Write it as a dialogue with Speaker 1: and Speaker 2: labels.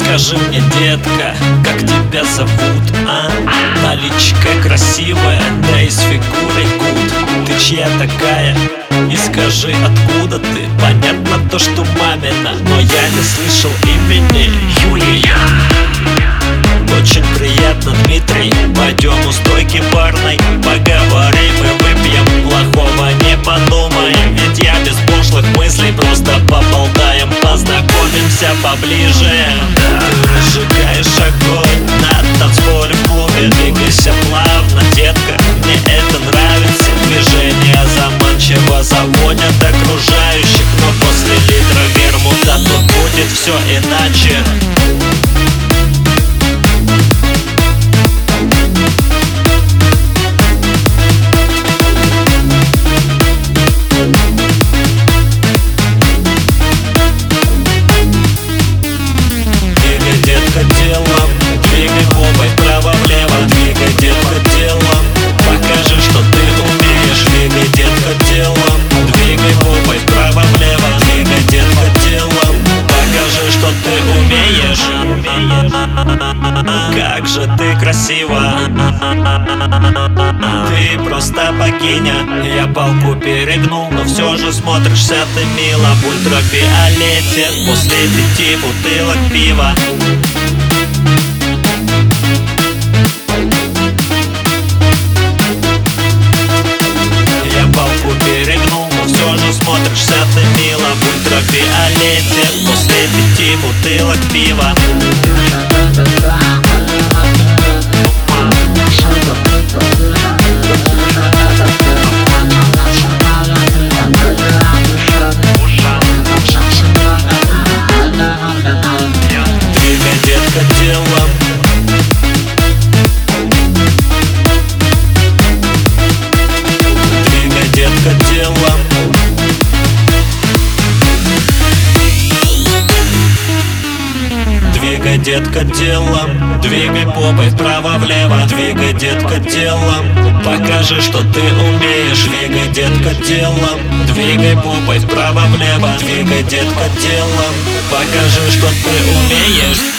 Speaker 1: Скажи мне, детка, как тебя зовут, а? Наличка красивая, да и с фигурой гуд. Ты чья такая? И скажи, откуда ты? Понятно то, что мамина, но я не слышал имени Юлия. Очень приятно, Дмитрий. Пойдем у стойки барной, поговорим и выпьем, плохого не подумаем. Ведь я без пошлых мыслей, просто поболтаем, познакомимся поближе. Ты разжигаешь огонь на танцполе в клубе. Двигайся плавно, детка, мне это нравится. Движения заманчиво заводят окружающих, но после литра вермута тут будет все иначе. Телом, двигай попой вправо-влево. Двигай, детка, телом, покажи, что ты умеешь. Двигай, детка, телом, двигай попой вправо-влево. Двигай, детка, телом, покажи, что ты умеешь. Как же ты красива, ты просто богиня. Я палку перегнул, но все же смотришься ты мило. В ультрафиолете после 5 бутылок пива. Я палку перегнул, но все же смотришься ты мило. В ультрафиолете после 5 бутылок пива. Двигай, детка, телом, двигай, детка, телом. Двигай, детка, телом, двигай попой вправо-влево. Двигай, детка, телом, покажи, что ты умеешь. Двигай, детка, телом, двигай попой вправо-влево. Двигай, детка, телом, покажи, что ты умеешь.